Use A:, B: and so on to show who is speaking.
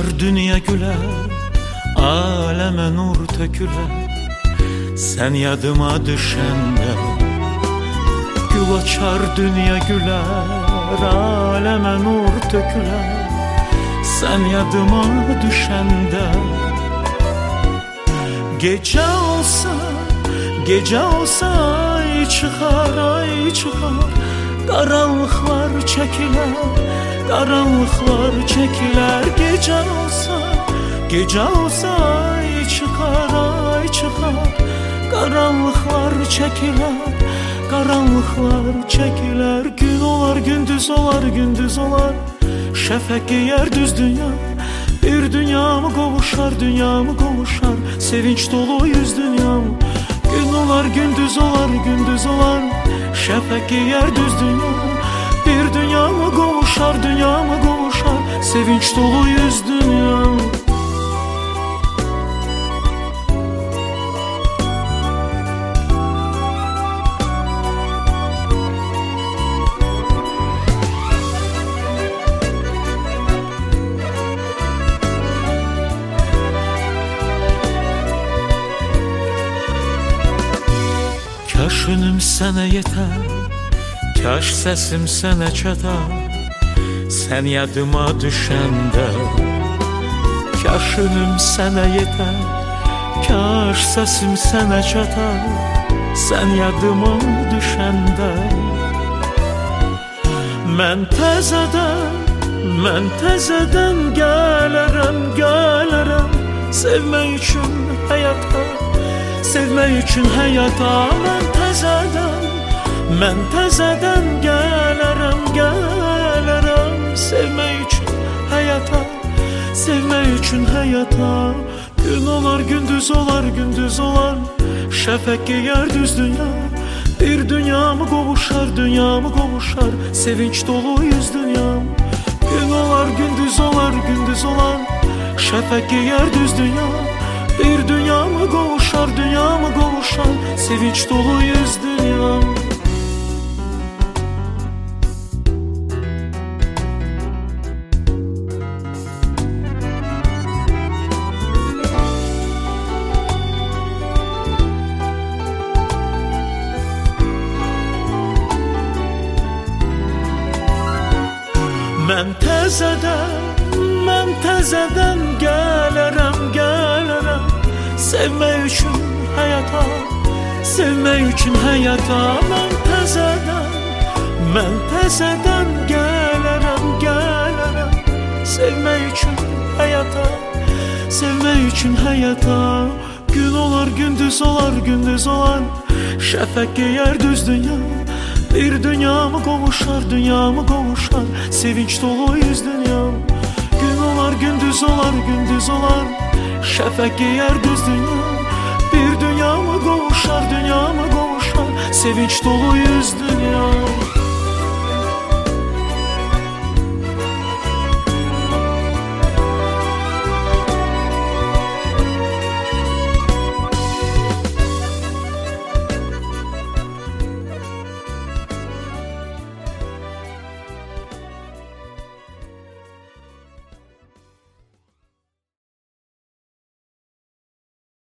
A: açar dünya güler, aleme nur töküler. Sen yadıma düşende. Gül açar dünya güler, aleme nur töküler. Sen yadıma düşende. Gece olsa ay çıkar, ay çıkar. Karanlıklar çekiler, karanlıklar çekiler. Gece olsa ay çıkar, ay çıkar. Karanlıklar çekiler, karanlıklar çekiler. Gün olar, gündüz olar, gündüz olar. Şefek giyer düz dünya. Bir dünyamı kavuşar, dünyamı kavuşar. Sevinç dolu yüz dünyam. Gün olar, gündüz olar, gündüz olar. Şefek giyer düz dünya. Bir dünyamı kavuşar, dünyamı kavuşar. Sevinç dolu yüz dünyam. Kaş önüm sənə yetər, kaş səsim sənə çatar. Sən yadıma düşəndə. Kaş önüm sənə yetər, kaş səsim sənə çatar. Sən yadıma düşəndə. Mən təzədən gələrəm, gələrəm. Sevmək üçün həyata, sevmək üçün həyata. Mən təzədən gələrəm, gələrəm. Sevmək üçün həyata, sevmək üçün həyata. Gün olar, gündüz olar, gündüz olar. Şəfək giyer düz dünya. Bir dünyamı qovuşar, dünyamı qovuşar. Sevinç dolu yüz dünyam. Gün olar, gündüz olar, gündüz olar. Şəfək giyer düz dünya. Bir dünyamı qovuşar, dünyamı qovuşar. Sevinç dolu yüz dünyam. Mən təzədən gələrəm, gələrəm. Sevmək üçün həyata, sevmək üçün həyata. Mən təzədən gələrəm, gələrəm. Sevmək üçün həyata, sevmək üçün həyata. Gün olar, gündüz olar, gündüz olar. Şəfək giyer düz dünya. Bir dünyamı qovuşar, dünyamı qovuşar. Sevinç dolu yüz dünyam. Gün olar, gündüz olar, gündüz olar. Şəfək giyer düz dünya. Bir dünyamı qovuşar, dünyamı qovuşar. Sevinç dolu yüz dünyam.